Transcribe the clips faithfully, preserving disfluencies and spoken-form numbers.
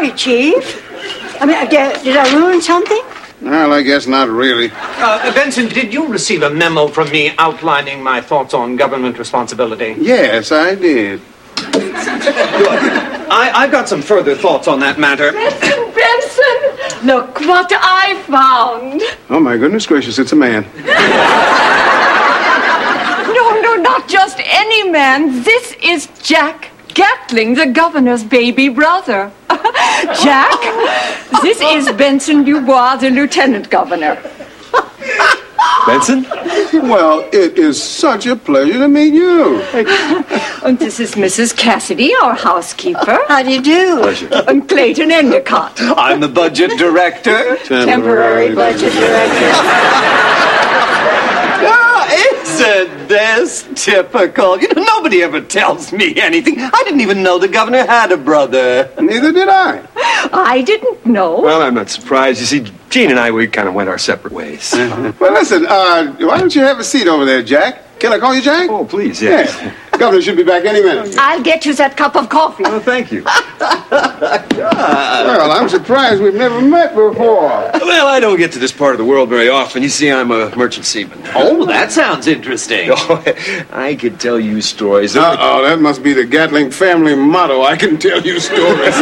sorry, Chief. I mean, did, did I ruin something? Well, I guess not really. Uh, Benson, did you receive a memo from me outlining my thoughts on government responsibility? Yes, I did. Good. I, I've got some further thoughts on that matter. Benson, Benson, look what I found. Oh, my goodness gracious, it's a man. No, no, not just any man. This is Jack Gatling, the governor's baby brother. Jack, this is Benson Dubois, the lieutenant governor. Benson? Well, it is such a pleasure to meet you. And this is Missus Cassidy, our housekeeper. How do you do? Pleasure. And Clayton Endicott. I'm the budget director. Temporary budget director. Isn't this typical? You know, nobody ever tells me anything. I didn't even know the governor had a brother. Neither did I. I didn't know. Well, I'm not surprised. You see, Gene and I, we kind of went our separate ways. Well, listen, uh, why don't you have a seat over there, Jack? Can I call you Jack? Oh, please, yes. Yeah. Governor should be back any minute. I'll get you that cup of coffee. Oh, thank you. Well, I'm surprised we've never met before. Well, I don't get to this part of the world very often. You see, I'm a merchant seaman. Oh, that sounds interesting. Oh, I could tell you stories. Uh-oh, that must be the Gatling family motto. I can tell you stories.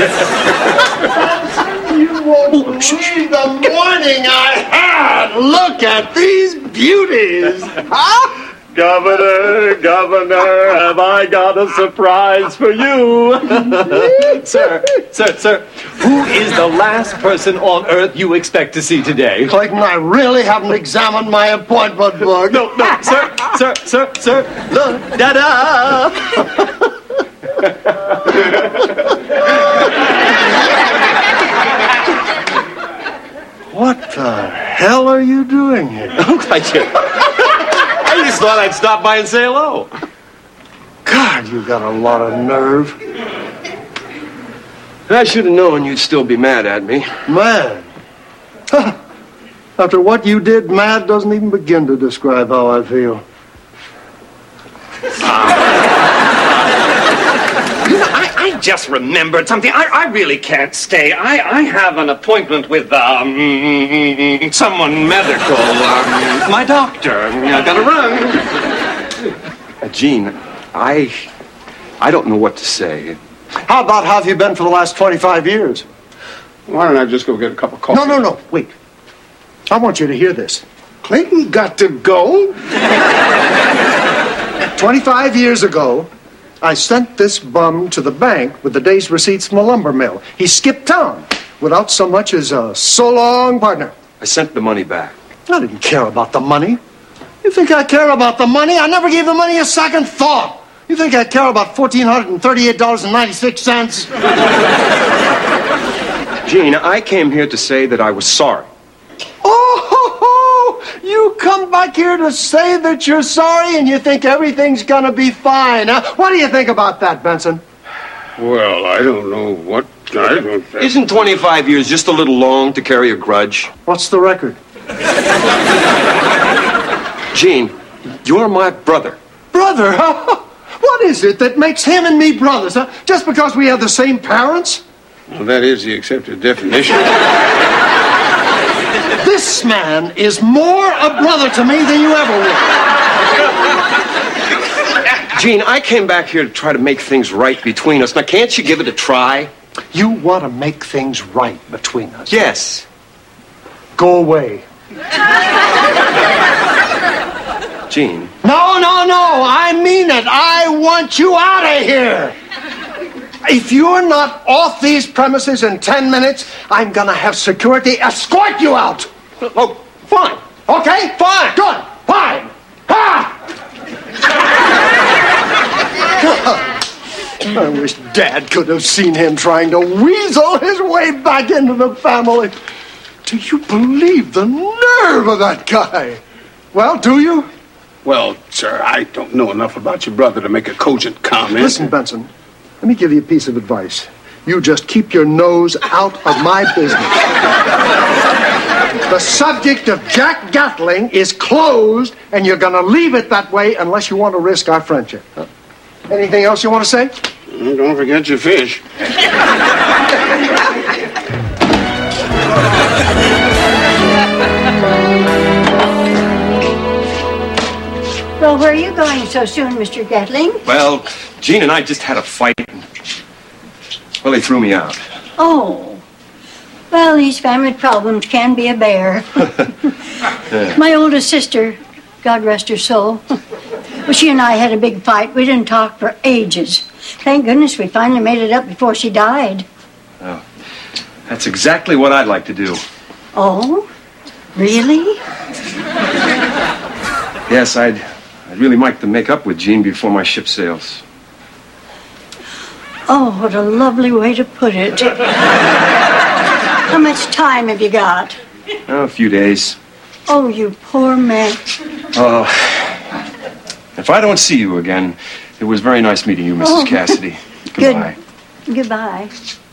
You won't believe the morning I had. Look at these beauties. Huh? Governor, Governor, have I got a surprise for you? Sir, sir, sir, who is the last person on earth you expect to see today? Clayton, I really haven't examined my appointment book. No, no, sir, sir, sir, sir, look, da-da! What the hell are you doing here? I just thought I'd stop by and say hello. God, you got a lot of nerve. I should have known you'd still be mad at me. Mad? Huh. After what you did, mad doesn't even begin to describe how I feel. You know, I, I just remembered something. I, I really can't stay. I, I have an appointment with um someone medical. Um, my doctor. I gotta run. Uh, Gene, I, I don't know what to say. How about how have you been for the last twenty-five years? Why don't I just go get a cup of coffee? No, no, no, wait. I want you to hear this. Clayton got to go? twenty-five years ago, I sent this bum to the bank with the day's receipts from the lumber mill. He skipped town without so much as a so long partner. I sent the money back. I didn't care about the money. You think I care about the money? I never gave the money a second thought. You think I care about one thousand four hundred thirty-eight dollars and ninety-six cents? Gene, I came here to say that I was sorry. Oh, you come back here to say that you're sorry and you think everything's gonna be fine, huh? What do you think about that, Benson? Well, I don't know what... I don't think... Isn't twenty-five years just a little long to carry a grudge? What's the record? Gene, you're my brother. Brother, huh? What is it that makes him and me brothers, huh? Just because we have the same parents? Well, that is the accepted definition. This man is more a brother to me than you ever were. Gene, I came back here to try to make things right between us. Now, can't you give it a try? You want to make things right between us? Yes. Go away. Gene. No, no, no. I mean it. I want you out of here. If you're not off these premises in ten minutes, I'm going to have security escort you out. Oh, fine. Okay? Fine. Good. Fine. Ha! I wish Dad could have seen him trying to weasel his way back into the family. Do you believe the nerve of that guy? Well, do you? Well, sir, I don't know enough about your brother to make a cogent comment. Listen, Benson, let me give you a piece of advice. You just keep your nose out of my business. The subject of Jack Gatling is closed, and you're going to leave it that way unless you want to risk our friendship. Huh? Anything else you want to say? Don't forget your fish. Well, where are you going so soon, Mister Gatling? Well, Jean and I just had a fight. Well, they threw me out. Oh. Well, these family problems can be a bear. Yeah. My oldest sister, God rest her soul, well, she and I had a big fight. We didn't talk for ages. Thank goodness we finally made it up before she died. Well, that's exactly what I'd like to do. Oh? Really? Yes, I'd, I'd really like to make up with Jean before my ship sails. Oh, what a lovely way to put it. How much time have you got? Oh, a few days. Oh, you poor man. Oh, if I don't see you again, it was very nice meeting you, Missus Oh. Cassidy. Goodbye. Good. Goodbye.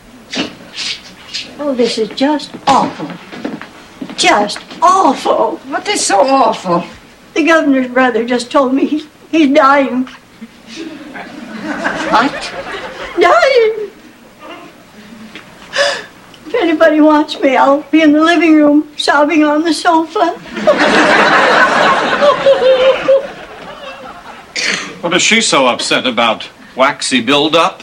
Oh, this is just awful. Just awful. What is so awful? The governor's brother just told me he's, he's dying. What? Dying. If anybody wants me, I'll be in the living room, sobbing on the sofa. What is she so upset about? Waxy build-up?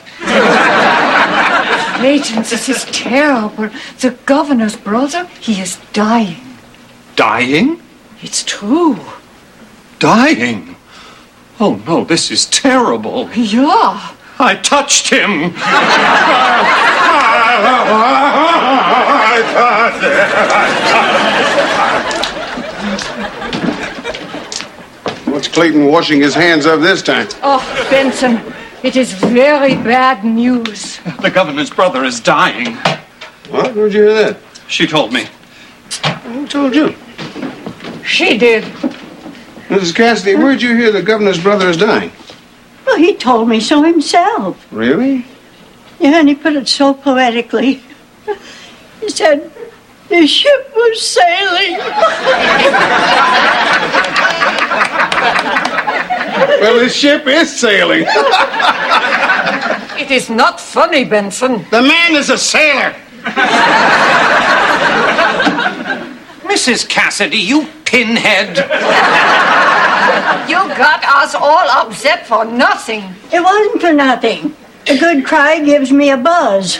Agents, this is terrible. The governor's brother, he is dying. Dying? It's true. Dying? Oh, no, this is terrible. Yeah. I touched him. What's Clayton washing his hands of this time? Oh, Benson, it is very bad news. The governor's brother is dying. What? Where'd you hear that? She told me. Who told you? She did. Missus Cassidy, where'd you hear the governor's brother is dying? Well, he told me so himself. Really? Yeah, and he put it so poetically. He said, the ship was sailing. Well, the ship is sailing. It is not funny, Benson. The man is a sailor. Missus Cassidy, you pinhead. You got us all upset for nothing. It wasn't for nothing. A good cry gives me a buzz.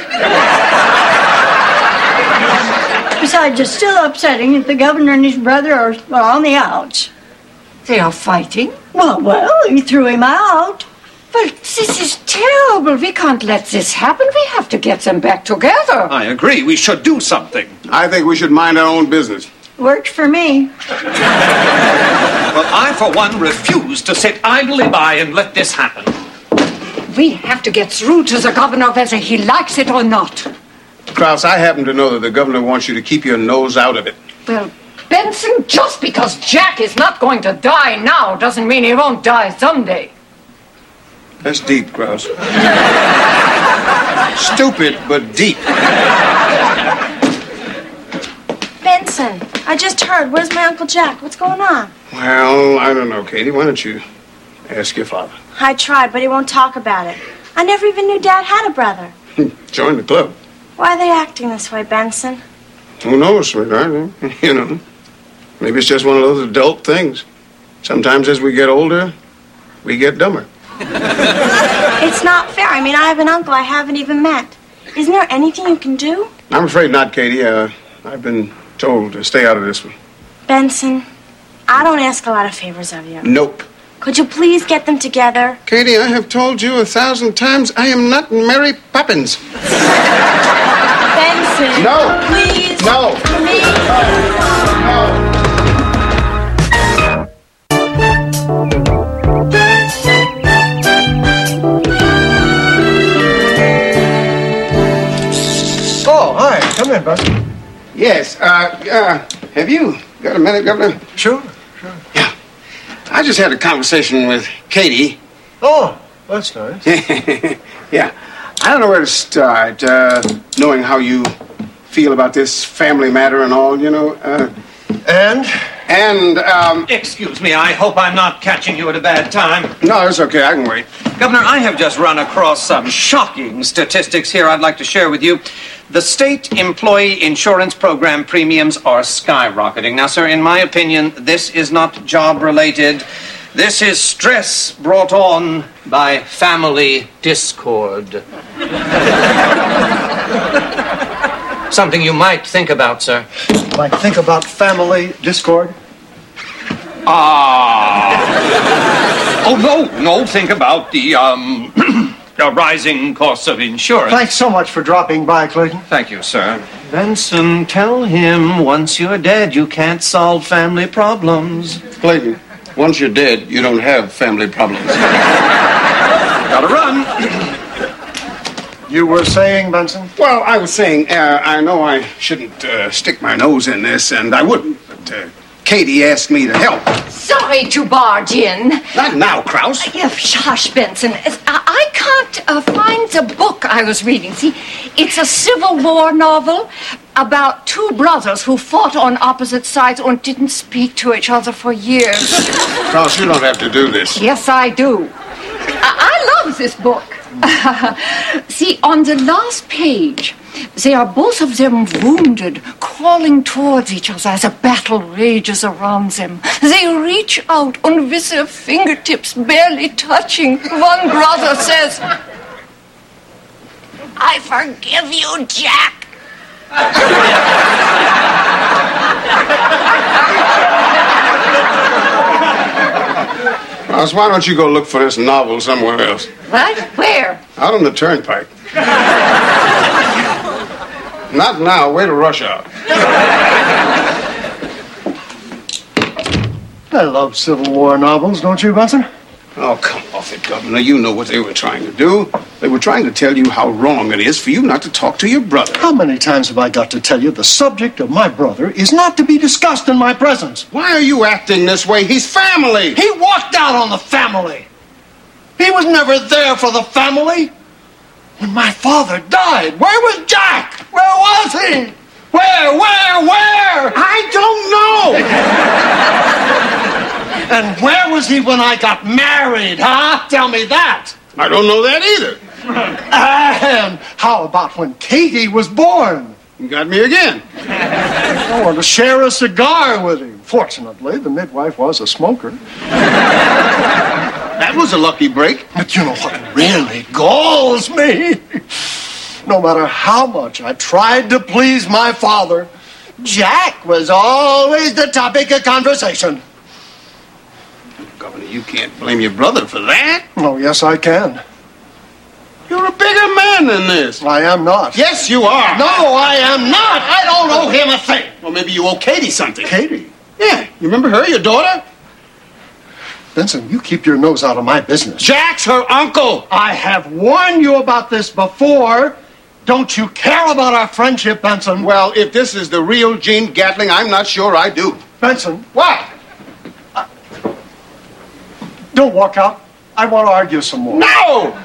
Besides, it's still upsetting if the governor and his brother are well, on the outs. They are fighting? Well, well, he threw him out. But this is terrible. We can't let this happen. We have to get them back together. I agree. We should do something. I think we should mind our own business. Worked for me. Well, I, for one, refuse to sit idly by and let this happen. We have to get through to the governor whether he likes it or not. Krause, I happen to know that the governor wants you to keep your nose out of it. Well, Benson, just because Jack is not going to die now doesn't mean he won't die someday. That's deep, Krause. Stupid, but deep. Benson, I just heard. Where's my Uncle Jack? What's going on? Well, I don't know, Katie. Why don't you ask your father? I tried, but he won't talk about it. I never even knew Dad had a brother. Join the club. Why are they acting this way, Benson? Who knows, sweetheart? You know, maybe it's just one of those adult things. Sometimes as we get older, we get dumber. It's not fair. I mean, I have an uncle I haven't even met. Isn't there anything you can do? I'm afraid not, Katie. Uh, I've been told to stay out of this one. Benson, I don't ask a lot of favors of you. Nope. Could you please get them together? Katie, I have told you a thousand times I am not Mary Poppins. Benson. No. Please. No. Please. No. Oh, hi. Come in, Buster. Yes, uh, uh, have you got a minute, Governor? Sure, sure. Yeah. I just had a conversation with Katie. Oh, that's nice. Yeah. I don't know where to start, uh, knowing how you feel about this family matter and all, you know. Uh, And And, um... Excuse me, I hope I'm not catching you at a bad time. No, it's okay. I can wait. Governor, I have just run across some shocking statistics here I'd like to share with you. The state employee insurance program premiums are skyrocketing. Now, sir, in my opinion, this is not job-related. This is stress brought on by family discord. Something you might think about, sir. Might think about family discord? Ah. Oh, no, no, think about the, um, the rising costs of insurance. Thanks so much for dropping by, Clayton. Thank you, sir. Benson, tell him once you're dead, you can't solve family problems. Clayton, once you're dead, you don't have family problems. Gotta run. You were saying, Benson? Well, I was saying, uh, I know I shouldn't uh, stick my nose in this, and I wouldn't, but uh, Katie asked me to help. Sorry to barge in. Not now, Krause. Yeah, hush, Benson. I, I can't uh, find the book I was reading. See, it's a Civil War novel about two brothers who fought on opposite sides and didn't speak to each other for years. Krause, you don't have to do this. Yes, I do. I, I love this book. See, on the last page, they are both of them wounded, crawling towards each other as a battle rages around them. They reach out and with their fingertips barely touching, one brother says, "I forgive you, Jack." Krause, why don't you go look for this novel somewhere else? What? Where? Out on the turnpike. Not now. Wait till rush hour. I love Civil War novels, don't you, Benson? Oh, come off it, Governor. You know what they were trying to do. They were trying to tell you how wrong it is for you not to talk to your brother. How many times have I got to tell you the subject of my brother is not to be discussed in my presence? Why are you acting this way? He's family. He walked out on the family. He was never there for the family. When my father died, where was Jack? Where was he? Where, where, where? I don't know. And where was he when I got married, huh? Tell me that. I don't know that either. And how about when Katie was born? You got me again. I wanted to share a cigar with him. Fortunately, the midwife was a smoker. That was a lucky break. But you know what really galls me? No matter how much I tried to please my father, Jack was always the topic of conversation. Governor, you can't blame your brother for that. Oh, yes, I can. You're a bigger man than this. I am not. Yes, you are. No, I am not. I don't owe him a thing. Well, maybe you owe Katie something. Katie? Yeah, you remember her, your daughter? Benson, you keep your nose out of my business. Jack's her uncle. I have warned you about this before. Don't you care about our friendship, Benson? Well, if this is the real Gene Gatling, I'm not sure I do. Benson. What? Uh, don't walk out. I want to argue some more. No!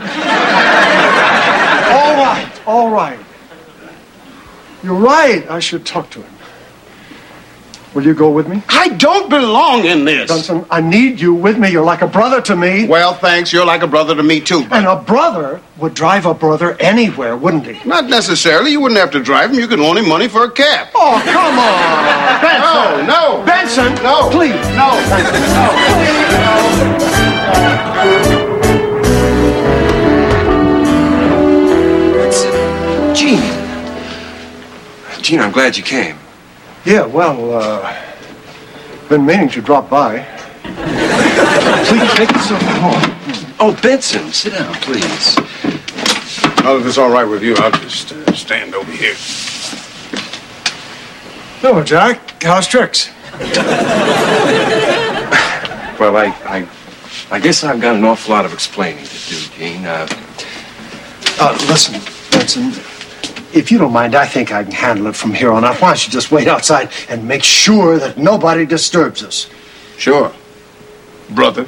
All right, all right. You're right. I should talk to him. Will you go with me? I don't belong in this. Benson, I need you with me. You're like a brother to me. Well, thanks. You're like a brother to me, too. And a brother would drive a brother anywhere, wouldn't he? Not necessarily. You wouldn't have to drive him. You could loan him money for a cab. Oh, come on. Benson. No, no. Benson. No. Please. No. No. Gene. Gene, I'm glad you came. Yeah, well, uh, been meaning to drop by. Please take yourself home. Oh, Benson, sit down, please. Well, if it's all right with you, I'll just uh, stand over here. Hello, Jack. How's tricks? Well, I, I, I guess I've got an awful lot of explaining to do, Gene. Uh, uh, listen, Benson. If you don't mind, I think I can handle it from here on out. Why don't you just wait outside and make sure that nobody disturbs us? Sure, brother.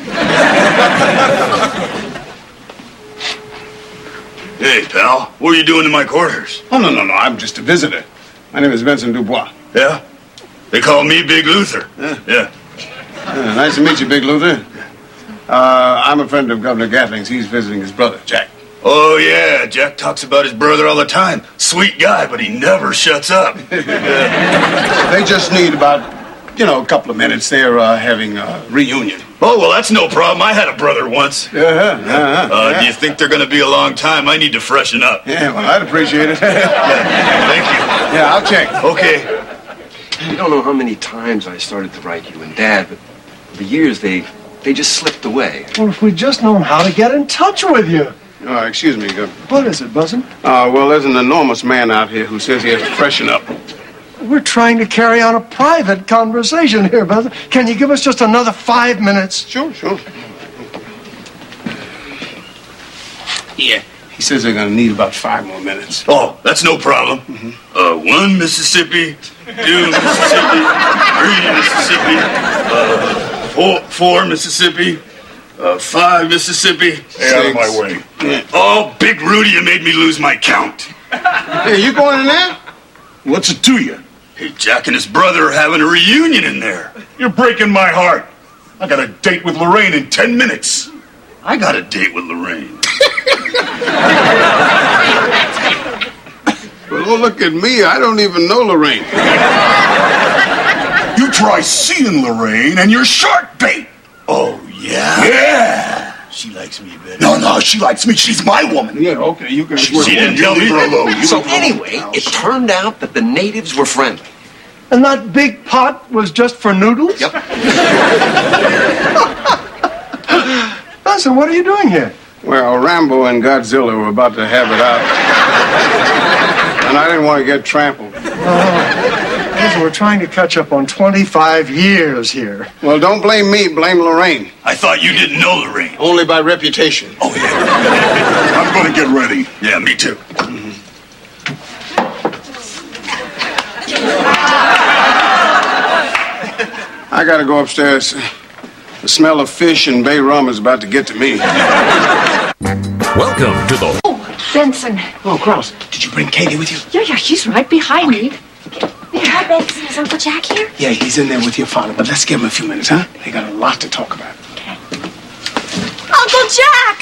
Hey, pal, what are you doing in my quarters? Oh, no, no, no, I'm just a visitor. My name is Vincent Dubois. Yeah? They call me Big Luther. Yeah. Yeah. Yeah, nice to meet you, Big Luther. Uh, I'm a friend of Governor Gatling's. He's visiting his brother, Jack. Oh, yeah. Jack talks about his brother all the time. Sweet guy, but he never shuts up. They just need about, you know, a couple of minutes. They're uh, having a reunion. Oh, well, that's no problem. I had a brother once. Uh-huh, uh-huh, Uh, yeah. Do you think they're going to be a long time? I need to freshen up. Yeah, well, I'd appreciate it. Thank you. Yeah, I'll check. Okay. You don't know how many times I started to write you and Dad, but the years, they they just slipped away. Well, if we'd just known how to get in touch with you. Oh, excuse me, Governor. What is it, Buzzin'? Uh, well, there's an enormous man out here who says he has to freshen up. We're trying to carry on a private conversation here, Buzzin'. Can you give us just another five minutes? Sure, sure. Yeah. He says they're going to need about five more minutes. Oh, that's no problem. Mm-hmm. Uh, one Mississippi, two Mississippi, three Mississippi, uh, four, four Mississippi, uh, five Mississippi. Stay out of my way. Yeah. Oh, Big Rudy, you made me lose my count. Hey, you going in there? What's it to you? Hey, Jack and his brother are having a reunion in there. You're breaking my heart. I got a date with Lorraine in ten minutes. I got a date with Lorraine. Well, oh, look at me. I don't even know Lorraine. You try seeing Lorraine and you're shark bait. Oh, yeah? Yeah. She likes me better. No, no, she likes me. She's my woman. Yeah, okay, you can... She didn't tell me. So anyway, it turned out that the natives were friendly. And that big pot was just for noodles? Yep. Buzzin', what are you doing here? Well, Rambo and Godzilla were about to have it out. And I didn't want to get trampled. Buzzin', we're trying to catch up on twenty-five years here. Well, don't blame me. Blame Lorraine. I thought you didn't know Lorraine. Only by reputation. Oh, yeah. I'm going to get ready. Yeah, me too. I got to go upstairs. The smell of fish and bay rum is about to get to me. Welcome to the... Oh, Benson. Oh, Krause, did you bring Katie with you? Yeah, yeah, he's right behind me. Hi, Benson. Is Uncle Jack here? Yeah, he's in there with your father, but let's give him a few minutes, huh? They got a lot to talk about. Okay. Uncle Jack!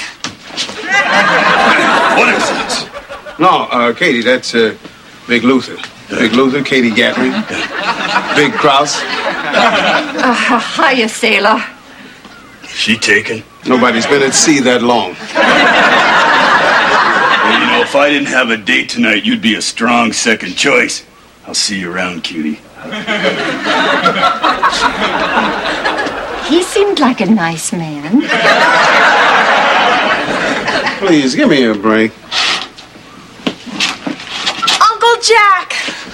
What is this? No, uh, Katie, that's uh, Big Luther. Big Luther, Katie Gatling. Big Krause. Uh, hiya, sailor. She taken? Nobody's been at sea that long. Well, you know, if I didn't have a date tonight, you'd be a strong second choice. I'll see you around, cutie. He seemed like a nice man. Please, give me a break. Uncle Jack!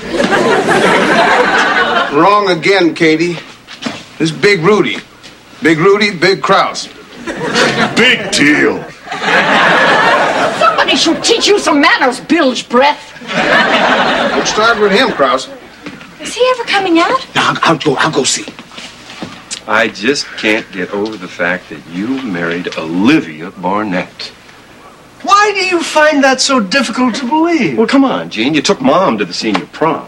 Wrong again, Katie. This is Big Rudy. Big Rudy, Big Krause. Big deal. Somebody should teach you some manners, bilge breath. Don't start with him, Krause. Is he ever coming out? No, I'll, I'll go. I'll go see. I just can't get over the fact that you married Olivia Barnett. Why do you find that so difficult to believe? Well, come on, Gene. You took Mom to the senior prom.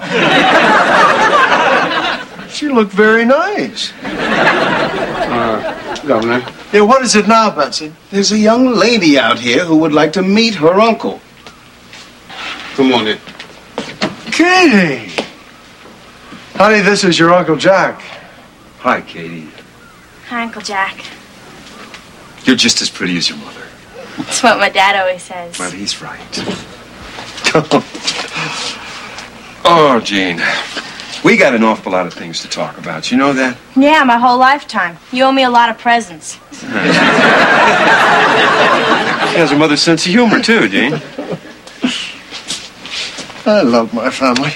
She looked very nice. Uh, Governor, Yeah, what is it now, Benson? there's a young lady out here who would like to meet her uncle. Come on in. Katie! Honey, this is your Uncle Jack. Hi, Katie. Hi, Uncle Jack. You're just as pretty as your mother. That's what my dad always says. Well, he's right. Oh, Gene. We got an awful lot of things to talk about. You know that? Yeah, my whole lifetime. You owe me a lot of presents. She has a mother's sense of humor, too, Gene. I love my family.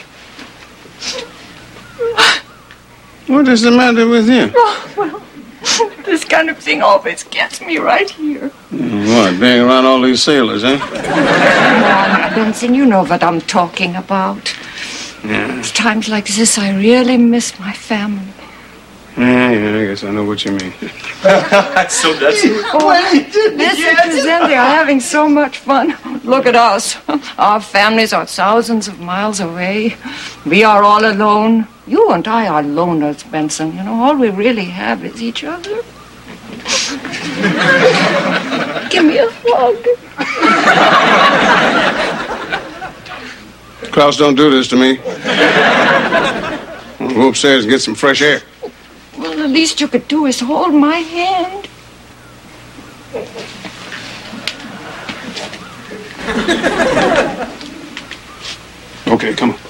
What is the matter with you? Oh, well, this kind of thing always gets me right here. What, being around all these sailors, huh? Come on, Benson, you know what I'm talking about. Yeah. It's times like this I really miss my family. Yeah, yeah, I guess I know what you mean. So that's it. Oh, this is They are having so much fun. Look at us. Our families are thousands of miles away. We are all alone, You and I are loners, Benson. You know, all we really have is each other. Give me a hug. Klaus, don't do this to me. We'll go upstairs and get some fresh air. Well, the least you could do is hold my hand. Okay, come on.